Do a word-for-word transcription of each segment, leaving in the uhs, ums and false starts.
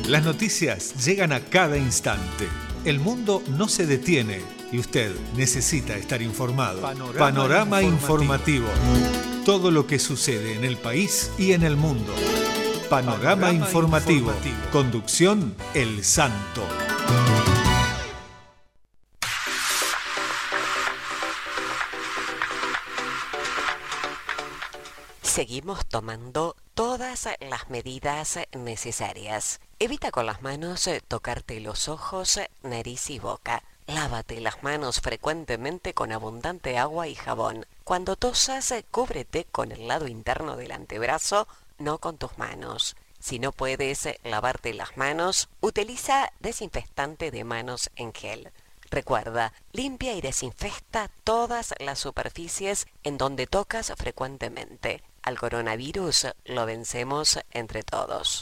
Las noticias llegan a cada instante. El mundo no se detiene y usted necesita estar informado. Panorama, Panorama informativo. informativo. Todo lo que sucede en el país y en el mundo. Panorama, Panorama informativo. informativo. Conducción El Santo. Seguimos tomando todas las medidas necesarias. Evita con las manos tocarte los ojos, nariz y boca. Lávate las manos frecuentemente con abundante agua y jabón. Cuando tosas, cúbrete con el lado interno del antebrazo, no con tus manos. Si no puedes lavarte las manos, utiliza desinfectante de manos en gel. Recuerda, limpia y desinfecta todas las superficies en donde tocas frecuentemente. Al coronavirus lo vencemos entre todos.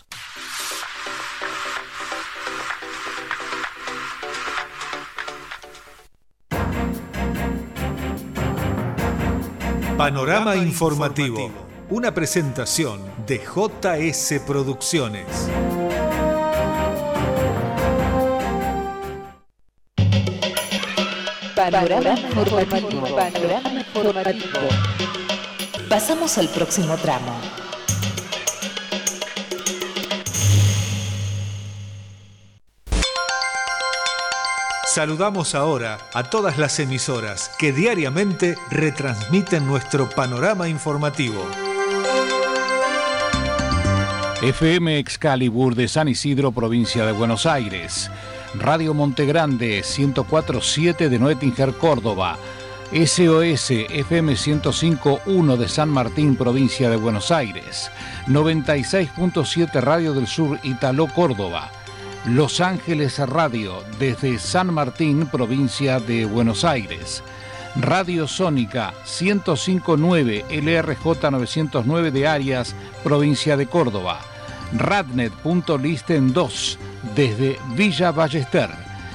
Panorama informativo. Una presentación de J S Producciones. Panorama informativo. Panorama informativo. Pasamos al próximo tramo. Saludamos ahora a todas las emisoras que diariamente retransmiten nuestro panorama informativo. F M Excalibur de San Isidro, provincia de Buenos Aires. Radio Montegrande ciento cuatro punto siete de Noetinger, Córdoba. S O S F M ciento cinco punto uno de San Martín, provincia de Buenos Aires. noventa y seis punto siete Radio del Sur, Italó, Córdoba. Los Ángeles Radio desde San Martín, provincia de Buenos Aires. Radio Sónica ciento cinco punto nueve L R J novecientos nueve de Arias, provincia de Córdoba. Radnet.listen dos desde Villa Ballester.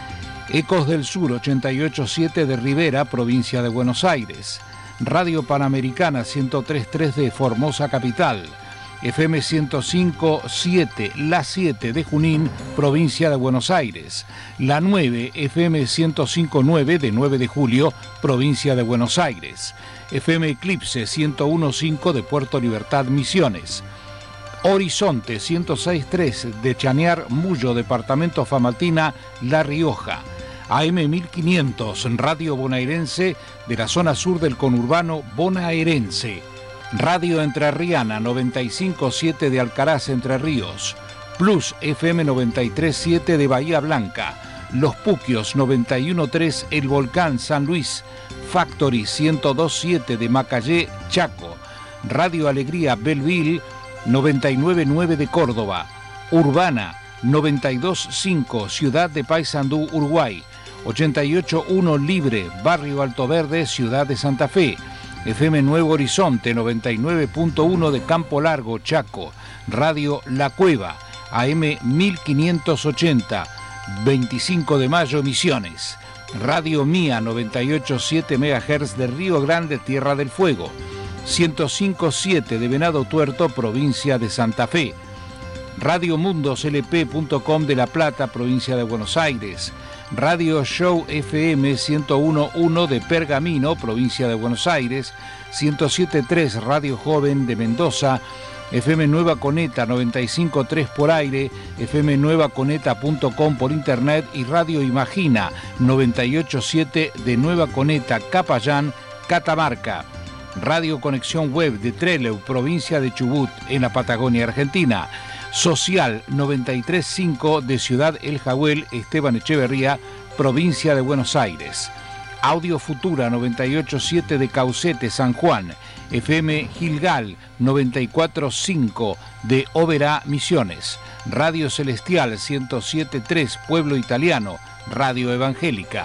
Ecos del Sur ochenta y ocho punto siete de Rivera, provincia de Buenos Aires. Radio Panamericana ciento tres punto tres de Formosa Capital. F M ciento cinco punto siete La siete de Junín, provincia de Buenos Aires. La nueve F M ciento cinco punto nueve de nueve de Julio, provincia de Buenos Aires. F M Eclipse ciento uno punto cinco de Puerto Libertad, Misiones. Horizonte ciento seis punto tres de Chañar, Mullo, departamento Famatina, La Rioja. A M mil quinientos, Radio Bonaerense de la zona sur del conurbano bonaerense. Radio Entrerriana noventa y cinco punto siete de Alcaraz, Entre Ríos. Plus F M noventa y tres punto siete de Bahía Blanca. Los Puquios noventa y uno punto tres El Volcán, San Luis. Factory ciento dos punto siete de Macayé, Chaco. Radio Alegría Belleville noventa y nueve punto nueve de Córdoba. Urbana noventa y dos punto cinco Ciudad de Paysandú, Uruguay. ochenta y ocho punto uno Libre, Barrio Alto Verde, Ciudad de Santa Fe. F M Nuevo Horizonte noventa y nueve punto uno de Campo Largo, Chaco. Radio La Cueva, A M mil quinientos ochenta, veinticinco de mayo, Misiones. Radio Mía noventa y ocho punto siete megahertz de Río Grande, Tierra del Fuego. ciento cinco punto siete de Venado Tuerto, provincia de Santa Fe. Radio Mundos L P punto com de La Plata, provincia de Buenos Aires. Radio Show F M ciento uno punto uno de Pergamino, provincia de Buenos Aires. ciento siete punto tres Radio Joven de Mendoza. F M Nueva Coneta noventa y cinco punto tres por aire, F M nueva coneta punto com por internet y Radio Imagina noventa y ocho punto siete de Nueva Coneta, Capayán, Catamarca. Radio Conexión Web de Trelew, provincia de Chubut, en la Patagonia Argentina. Social noventa y tres punto cinco de Ciudad El Jahuel, Esteban Echeverría, provincia de Buenos Aires. Audio Futura noventa y ocho punto siete de Caucete, San Juan. F M Gilgal noventa y cuatro punto cinco de Oberá, Misiones. Radio Celestial ciento siete punto tres Pueblo Italiano, Radio Evangélica.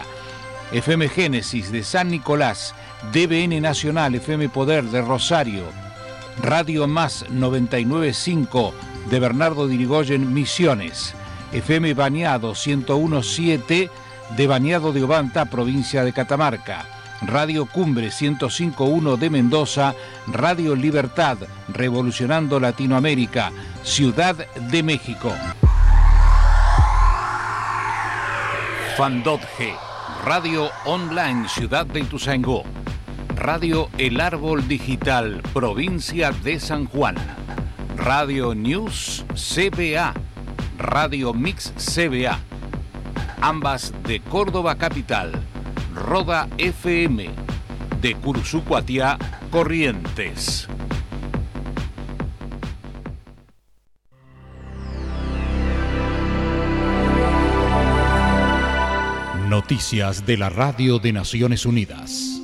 F M Génesis de San Nicolás. D B N Nacional, F M Poder de Rosario. Radio Más noventa y nueve punto cinco de Bernardo de Irigoyen, Misiones. F M Bañado ciento uno punto siete de Bañado de Obanta, provincia de Catamarca. Radio Cumbre ciento cinco punto uno de Mendoza. Radio Libertad, revolucionando Latinoamérica, Ciudad de México. Fandot G, Radio Online Ciudad de Ituzaingó, Radio El Árbol Digital Provincia de San Juan, Radio News C B A, Radio Mix C B A, ambas de Córdoba Capital, Roda F M, de Cursucuatiá, Corrientes. Noticias de la Radio de Naciones Unidas.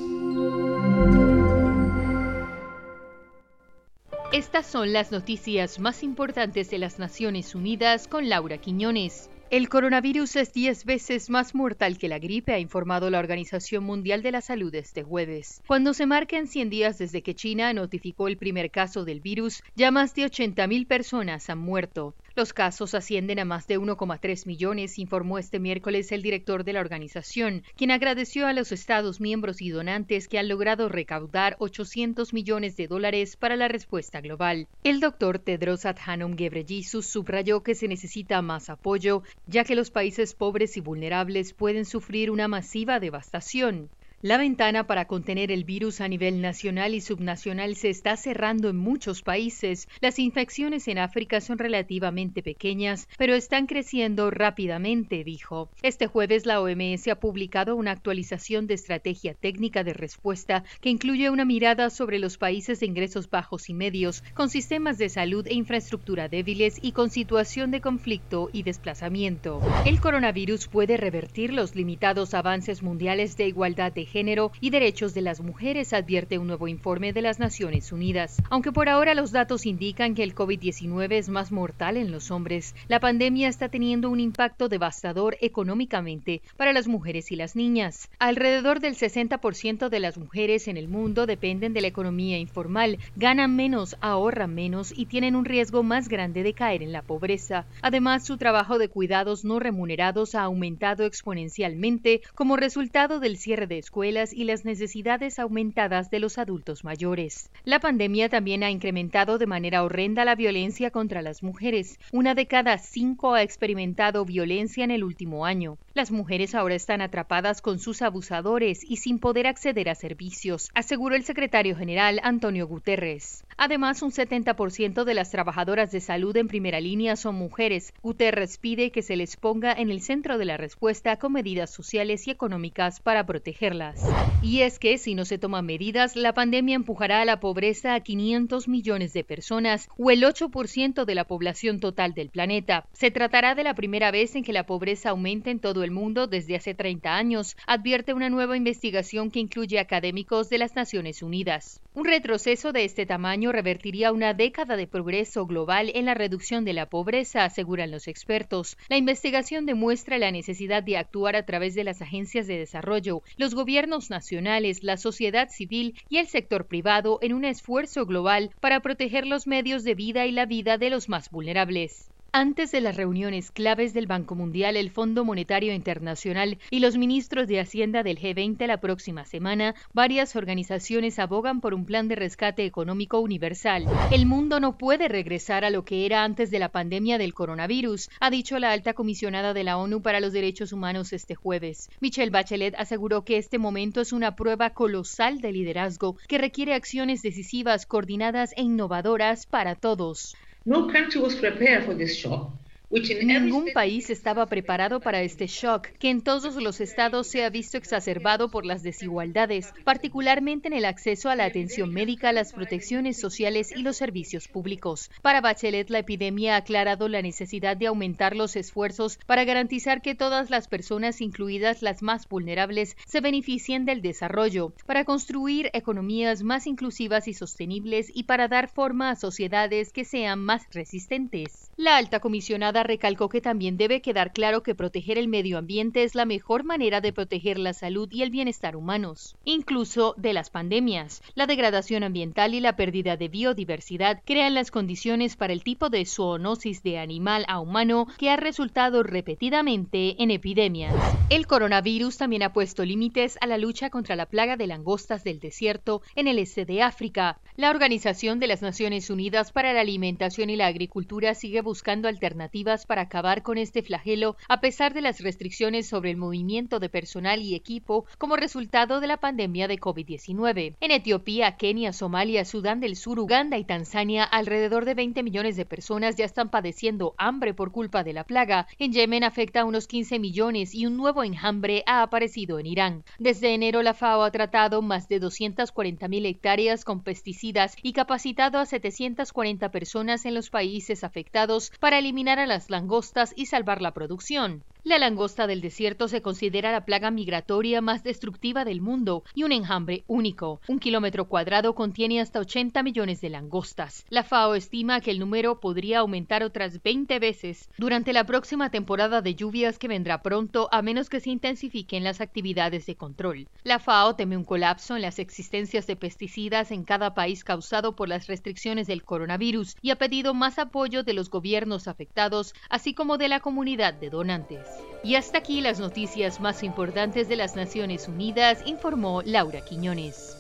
Estas son las noticias más importantes de las Naciones Unidas con Laura Quiñones. El coronavirus es diez veces más mortal que la gripe, ha informado la Organización Mundial de la Salud este jueves. Cuando se marcan cien días desde que China notificó el primer caso del virus, ya más de ochenta mil personas han muerto. Los casos ascienden a más de uno coma tres millones, informó este miércoles el director de la organización, quien agradeció a los Estados miembros y donantes que han logrado recaudar ochocientos millones de dólares para la respuesta global. El doctor Tedros Adhanom Ghebreyesus subrayó que se necesita más apoyo, ya que los países pobres y vulnerables pueden sufrir una masiva devastación. La ventana para contener el virus a nivel nacional y subnacional se está cerrando en muchos países. Las infecciones en África son relativamente pequeñas, pero están creciendo rápidamente, dijo. Este jueves la O M S ha publicado una actualización de estrategia técnica de respuesta que incluye una mirada sobre los países de ingresos bajos y medios, con sistemas de salud e infraestructura débiles y con situación de conflicto y desplazamiento. El coronavirus puede revertir los limitados avances mundiales de igualdad de género y derechos de las mujeres, advierte un nuevo informe de las Naciones Unidas. Aunque por ahora los datos indican que el COVID diecinueve es más mortal en los hombres, la pandemia está teniendo un impacto devastador económicamente para las mujeres y las niñas. Alrededor del sesenta por ciento de las mujeres en el mundo dependen de la economía informal, ganan menos, ahorran menos y tienen un riesgo más grande de caer en la pobreza. Además, su trabajo de cuidados no remunerados ha aumentado exponencialmente como resultado del cierre de escuelas y las necesidades aumentadas de los adultos mayores. La pandemia también ha incrementado de manera horrenda la violencia contra las mujeres. Una de cada cinco ha experimentado violencia en el último año. Las mujeres ahora están atrapadas con sus abusadores y sin poder acceder a servicios, aseguró el secretario general Antonio Guterres. Además, un setenta por ciento de las trabajadoras de salud en primera línea son mujeres. Guterres pide que se les ponga en el centro de la respuesta con medidas sociales y económicas para protegerlas. Y es que si no se toman medidas, la pandemia empujará a la pobreza a quinientos millones de personas o el ocho por ciento de la población total del planeta. Se tratará de la primera vez en que la pobreza aumente en todo el mundo desde hace treinta años, advierte una nueva investigación que incluye académicos de las Naciones Unidas. Un retroceso de este tamaño revertiría una década de progreso global en la reducción de la pobreza, aseguran los expertos. La investigación demuestra la necesidad de actuar a través de las agencias de desarrollo, los gobiernos nacionales, la sociedad civil y el sector privado en un esfuerzo global para proteger los medios de vida y la vida de los más vulnerables. Antes de las reuniones claves del Banco Mundial, el Fondo Monetario Internacional y los ministros de Hacienda del G veinte la próxima semana, varias organizaciones abogan por un plan de rescate económico universal. El mundo no puede regresar a lo que era antes de la pandemia del coronavirus, ha dicho la alta comisionada de la ONU para los Derechos Humanos este jueves. Michelle Bachelet aseguró que este momento es una prueba colosal de liderazgo que requiere acciones decisivas, coordinadas e innovadoras para todos. No country was prepared for this shock. Ningún país estaba preparado para este shock, que en todos los estados se ha visto exacerbado por las desigualdades, particularmente en el acceso a la atención médica, las protecciones sociales y los servicios públicos. Para Bachelet, la epidemia ha aclarado la necesidad de aumentar los esfuerzos para garantizar que todas las personas, incluidas las más vulnerables, se beneficien del desarrollo, para construir economías más inclusivas y sostenibles y para dar forma a sociedades que sean más resistentes. La alta comisionada recalcó que también debe quedar claro que proteger el medio ambiente es la mejor manera de proteger la salud y el bienestar humanos, incluso de las pandemias. La degradación ambiental y la pérdida de biodiversidad crean las condiciones para el tipo de zoonosis de animal a humano que ha resultado repetidamente en epidemias. El coronavirus también ha puesto límites a la lucha contra la plaga de langostas del desierto en el este de África. La Organización de las Naciones Unidas para la Alimentación y la Agricultura sigue buscando alternativas alternativas para acabar con este flagelo a pesar de las restricciones sobre el movimiento de personal y equipo como resultado de la pandemia de COVID diecinueve. En Etiopía, Kenia, Somalia, Sudán del Sur, Uganda y Tanzania, alrededor de veinte millones de personas ya están padeciendo hambre por culpa de la plaga. En Yemen afecta a unos quince millones y un nuevo enjambre ha aparecido en Irán. Desde enero, la FAO ha tratado más de doscientas cuarenta mil hectáreas con pesticidas y capacitado a setecientas cuarenta personas en los países afectados para eliminar a las langostas y salvar la producción. La langosta del desierto se considera la plaga migratoria más destructiva del mundo y un enjambre único. Un kilómetro cuadrado contiene hasta ochenta millones de langostas. La FAO estima que el número podría aumentar otras veinte veces durante la próxima temporada de lluvias que vendrá pronto, a menos que se intensifiquen las actividades de control. La FAO teme un colapso en las existencias de pesticidas en cada país causado por las restricciones del coronavirus y ha pedido más apoyo de los gobiernos afectados, así como de la comunidad de donantes. Y hasta aquí las noticias más importantes de las Naciones Unidas, informó Laura Quiñones.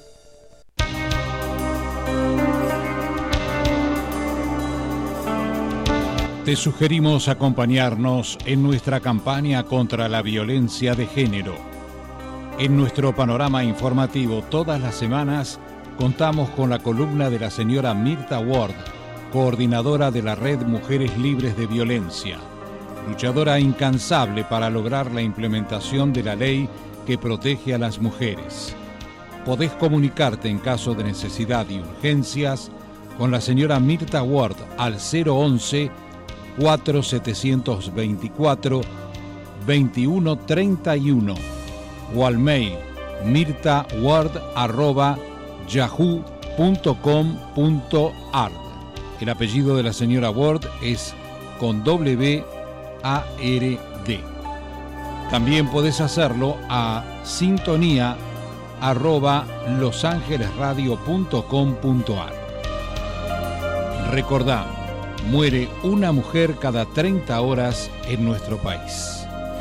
Te sugerimos acompañarnos en nuestra campaña contra la violencia de género. En nuestro panorama informativo todas las semanas contamos con la columna de la señora Mirta Ward, coordinadora de la Red Mujeres Libres de Violencia, luchadora incansable para lograr la implementación de la ley que protege a las mujeres. Podés comunicarte en caso de necesidad y urgencias con la señora Mirta Ward al cero once, cuatro setecientos veinticuatro, veintiuno treinta y uno o al mail mirtaward arroba yahoo punto com punto ar. El apellido de la señora Ward es con W A R D. También podés hacerlo a sintonía arroba losangelesradio punto com punto ar. Recordá, muere una mujer cada treinta horas en nuestro país.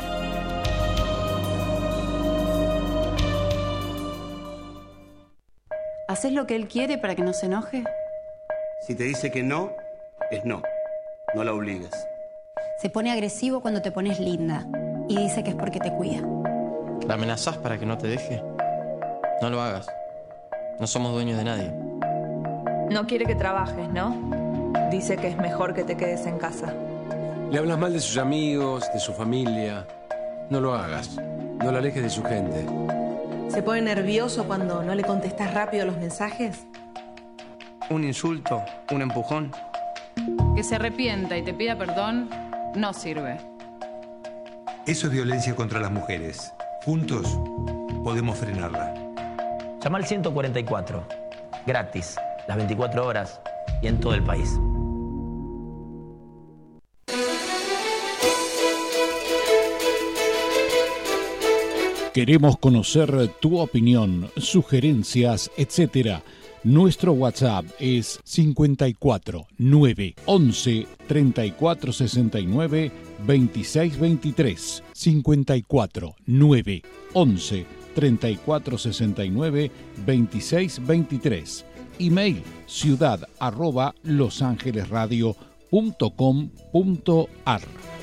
¿Haces lo que él quiere para que no se enoje? Si te dice que no, es no. No la obligues. Se pone agresivo cuando te pones linda y dice que es porque te cuida. ¿La amenazás para que no te deje? No lo hagas. No somos dueños de nadie. No quiere que trabajes, ¿no? Dice que es mejor que te quedes en casa. Le hablas mal de sus amigos, de su familia. No lo hagas. No la alejes de su gente. ¿Se pone nervioso cuando no le contestas rápido los mensajes? Un insulto, un empujón. Que se arrepienta y te pida perdón no sirve. Eso es violencia contra las mujeres. Juntos podemos frenarla. Llama al ciento cuarenta y cuatro. Gratis, las veinticuatro horas y en todo el país. Queremos conocer tu opinión, sugerencias, etcétera. Nuestro WhatsApp es cincuenta y cuatro, nueve, once, treinta y cuatro sesenta y nueve, veintiséis veintitrés. cincuenta y cuatro, nueve, once, treinta y cuatro sesenta y nueve, veintiséis veintitrés. Email ciudad arroba losangelesradio punto com punto ar.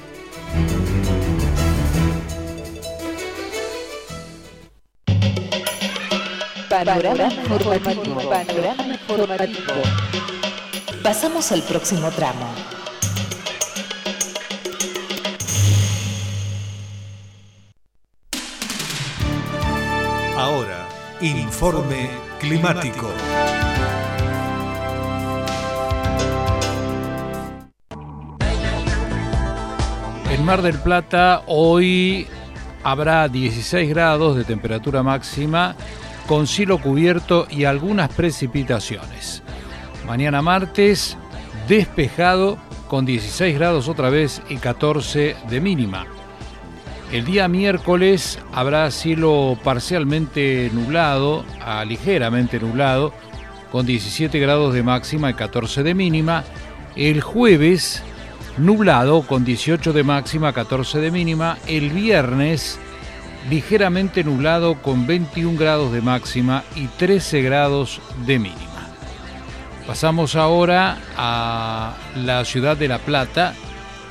Panorama informativo. Panorama informativo. Pasamos al próximo tramo. Ahora, informe climático. En Mar del Plata hoy habrá dieciséis grados de temperatura máxima, con cielo cubierto y algunas precipitaciones. Mañana martes, despejado, con dieciséis grados otra vez y catorce de mínima. El día miércoles habrá cielo parcialmente nublado, a ligeramente nublado, con diecisiete grados de máxima y catorce de mínima. El jueves, nublado, con dieciocho de máxima, catorce de mínima. El viernes, ligeramente nublado con veintiún grados de máxima y trece grados de mínima. Pasamos ahora a la ciudad de La Plata,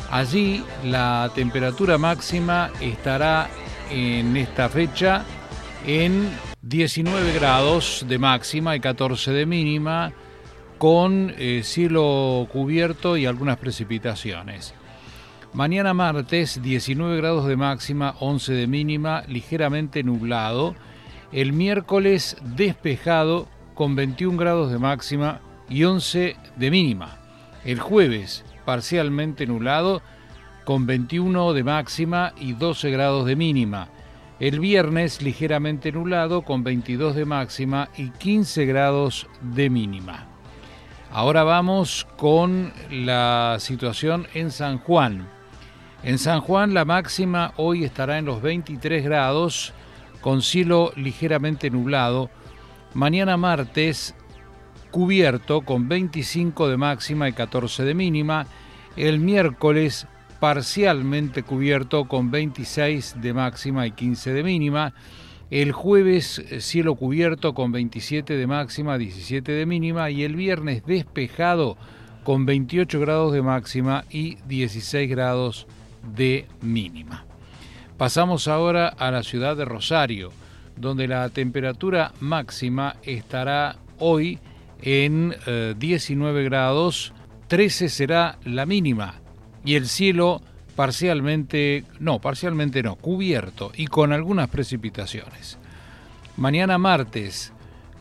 Allí la temperatura máxima estará en esta fecha en diecinueve grados de máxima y catorce de mínima, con eh, cielo cubierto y algunas precipitaciones. Mañana martes, diecinueve grados de máxima, once de mínima, ligeramente nublado. El miércoles, despejado, con veintiún grados de máxima y once de mínima. El jueves, parcialmente nublado, con veintiuno de máxima y doce grados de mínima. El viernes, ligeramente nublado, con veintidós de máxima y quince grados de mínima. Ahora vamos con la situación en San Juan. En San Juan la máxima hoy estará en los veintitrés grados, con cielo ligeramente nublado. Mañana martes, cubierto, con veinticinco de máxima y catorce de mínima. El miércoles, parcialmente cubierto, con veintiséis de máxima y quince de mínima. El jueves, cielo cubierto, con veintisiete de máxima, diecisiete de mínima. Y el viernes, despejado, con veintiocho grados de máxima y dieciséis grados de mínima. Pasamos ahora a la ciudad de Rosario, donde la temperatura máxima estará hoy en eh, diecinueve grados, trece será la mínima, y el cielo parcialmente, no, parcialmente no, cubierto y con algunas precipitaciones. Mañana martes,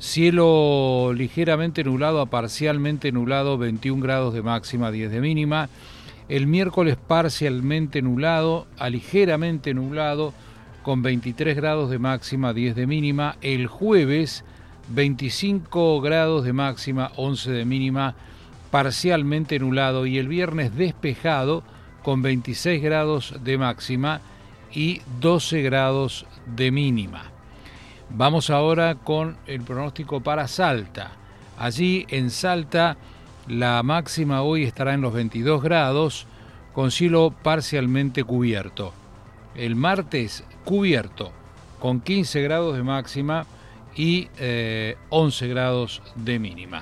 cielo ligeramente nublado a parcialmente nublado, veintiún grados de máxima, diez de mínima. El miércoles parcialmente nublado a ligeramente nublado, con veintitrés grados de máxima, diez de mínima. El jueves, veinticinco grados de máxima, once de mínima, parcialmente nublado. Y el viernes despejado, con veintiséis grados de máxima y doce grados de mínima. Vamos ahora con el pronóstico para Salta. Allí en Salta la máxima hoy estará en los veintidós grados, con cielo parcialmente cubierto. El martes, cubierto, con quince grados de máxima y eh, once grados de mínima.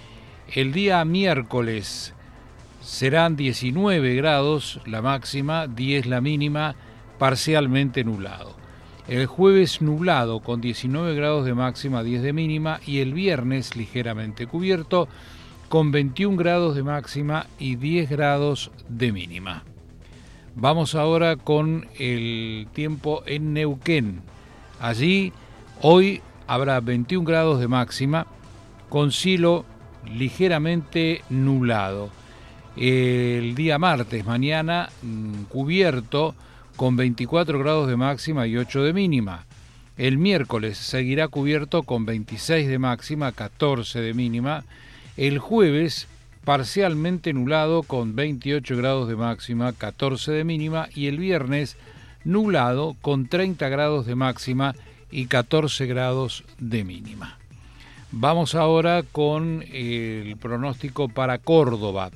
El día miércoles serán diecinueve grados la máxima, diez la mínima, parcialmente nublado. El jueves nublado, con diecinueve grados de máxima, diez de mínima. Y el viernes ligeramente cubierto, con veintiún grados de máxima y diez grados de mínima. Vamos ahora con el tiempo en Neuquén. Allí hoy habrá veintiún grados de máxima, con cielo ligeramente nublado. El día martes, mañana, cubierto, con veinticuatro grados de máxima y ocho de mínima. El miércoles seguirá cubierto, con veintiséis de máxima, catorce de mínima. El jueves, parcialmente nublado, con veintiocho grados de máxima, catorce de mínima. Y el viernes, nublado, con treinta grados de máxima y catorce grados de mínima. Vamos ahora con el pronóstico para Córdoba.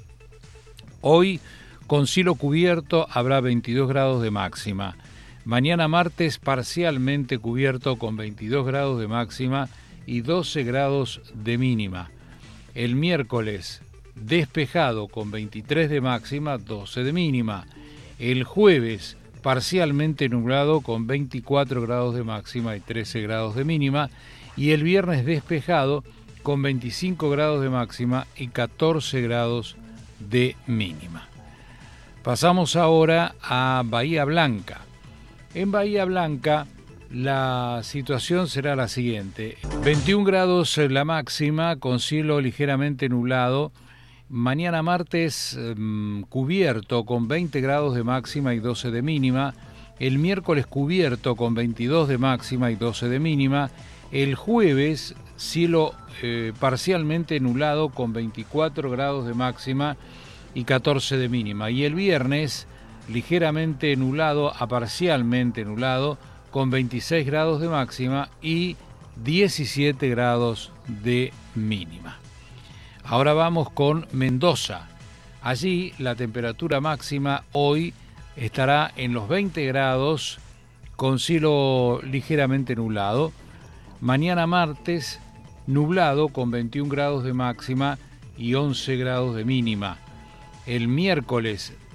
Hoy, con cielo cubierto, habrá veintidós grados de máxima. Mañana martes, parcialmente cubierto, con veintidós grados de máxima y doce grados de mínima. El miércoles, despejado, con veintitrés de máxima, doce de mínima. El jueves, parcialmente nublado, con veinticuatro grados de máxima y trece grados de mínima. Y el viernes despejado, con veinticinco grados de máxima y catorce grados de mínima. Pasamos ahora a Bahía Blanca. En Bahía Blanca la situación será la siguiente: veintiún grados la máxima, con cielo ligeramente nublado. Mañana martes mmm, cubierto, con veinte grados de máxima y doce de mínima. El miércoles cubierto, con veintidós de máxima y doce de mínima. El jueves, cielo eh, parcialmente nublado, con veinticuatro grados de máxima y catorce de mínima. Y el viernes, ligeramente nublado a parcialmente nublado, con veintiséis grados de máxima y diecisiete grados de mínima. Ahora vamos con Mendoza. Allí la temperatura máxima hoy estará en los veinte grados, con cielo ligeramente nublado. Mañana martes, nublado, con veintiún grados de máxima y once grados de mínima. El miércoles,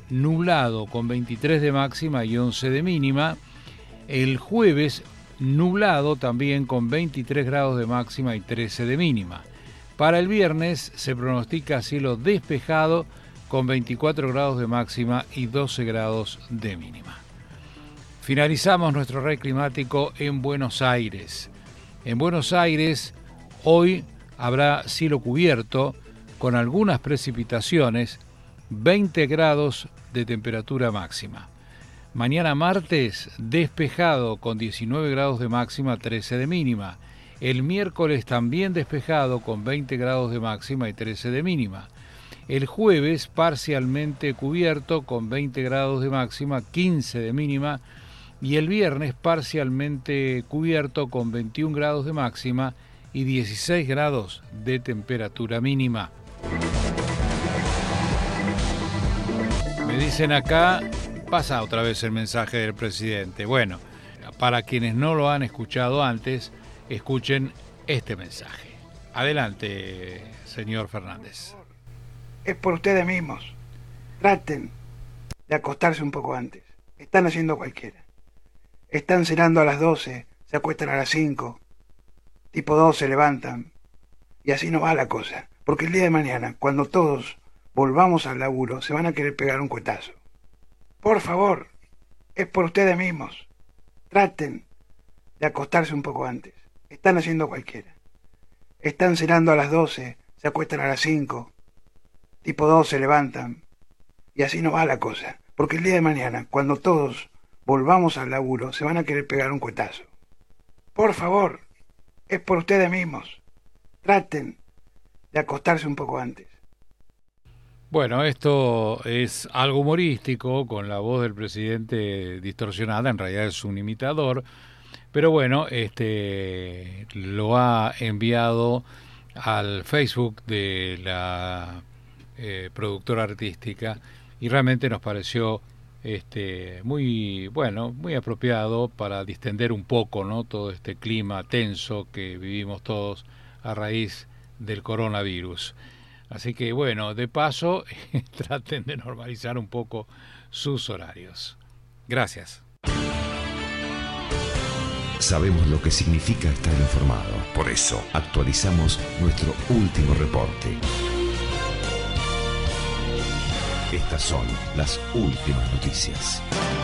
nublado con veintitrés de máxima y once de mínima. El jueves nublado también con veintitrés grados de máxima y trece de mínima. Para el viernes se pronostica cielo despejado con veinticuatro grados de máxima y doce grados de mínima. Finalizamos nuestro red climático en Buenos Aires. En Buenos Aires hoy habrá cielo cubierto con algunas precipitaciones, veinte grados de temperatura máxima. Mañana martes despejado con diecinueve grados de máxima, trece de mínima. El miércoles también despejado con veinte grados de máxima y trece de mínima. El jueves parcialmente cubierto con veinte grados de máxima, quince de mínima. Y el viernes parcialmente cubierto con veintiún grados de máxima y dieciséis grados de temperatura mínima. Me dicen acá, pasa otra vez el mensaje del presidente. Bueno, para quienes no lo han escuchado antes, escuchen este mensaje. Adelante, señor Fernández. Es por ustedes mismos. Traten de acostarse un poco antes. Están haciendo cualquiera. Están cenando a las doce, se acuestan a las cinco. Tipo dos se levantan. Y así no va la cosa. Porque el día de mañana, cuando todos volvamos al laburo, se van a querer pegar un cuetazo. Por favor, es por ustedes mismos. Traten de acostarse un poco antes. Están haciendo cualquiera. Están cenando a las doce, se acuestan a las cinco. Tipo dos se levantan. Y así no va la cosa. Porque el día de mañana, cuando todos volvamos al laburo, se van a querer pegar un cuetazo. Por favor, es por ustedes mismos. Traten de acostarse un poco antes. Bueno, esto es algo humorístico, con la voz del presidente distorsionada, en realidad es un imitador, pero bueno, este lo ha enviado al Facebook de la eh, productora artística y realmente nos pareció este muy bueno, muy apropiado para distender un poco, ¿no?, todo este clima tenso que vivimos todos a raíz del coronavirus. Así que bueno, de paso, traten de normalizar un poco sus horarios. Gracias. Sabemos lo que significa estar informado. Por eso, actualizamos nuestro último reporte. Estas son las últimas noticias.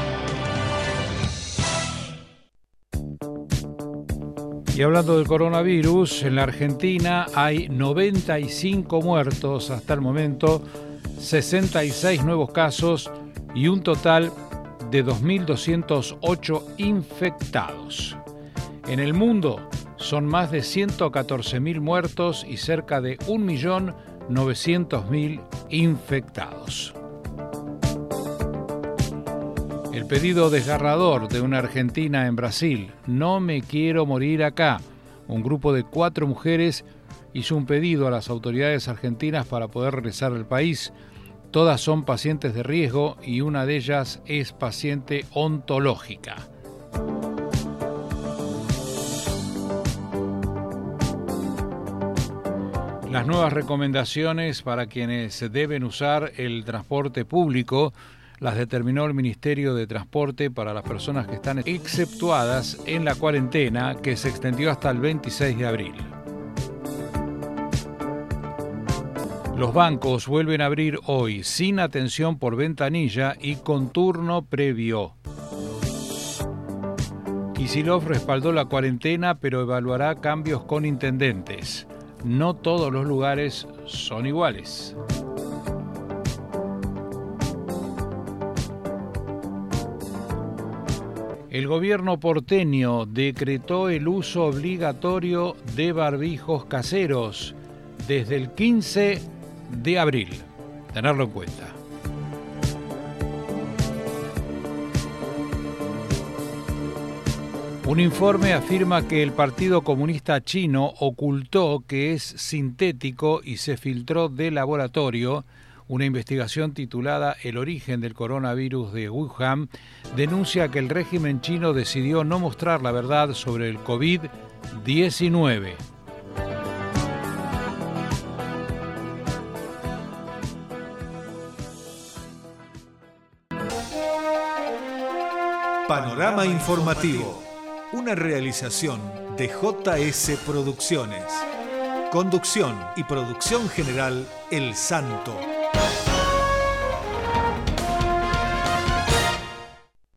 Y hablando del coronavirus, en la Argentina hay noventa y cinco muertos hasta el momento, sesenta y seis nuevos casos y un total de dos mil doscientos ocho infectados. En el mundo son más de ciento catorce mil muertos y cerca de un millón novecientos mil infectados. El pedido desgarrador de una argentina en Brasil, no me quiero morir acá. Un grupo de cuatro mujeres hizo un pedido a las autoridades argentinas para poder regresar al país. Todas son pacientes de riesgo y una de ellas es paciente ontológica. Las nuevas recomendaciones para quienes deben usar el transporte público las determinó el Ministerio de Transporte para las personas que están exceptuadas en la cuarentena, que se extendió hasta el veintiséis de abril. Los bancos vuelven a abrir hoy sin atención por ventanilla y con turno previo. Kicillof respaldó la cuarentena, pero evaluará cambios con intendentes. No todos los lugares son iguales. El gobierno porteño decretó el uso obligatorio de barbijos caseros desde el quince de abril. Tenerlo en cuenta. Un informe afirma que el Partido Comunista Chino ocultó que es sintético y se filtró de laboratorio. Una investigación titulada El origen del coronavirus de Wuhan denuncia que el régimen chino decidió no mostrar la verdad sobre el COVID diecinueve. Panorama Informativo, una realización de J S Producciones. Conducción y producción general El Santo.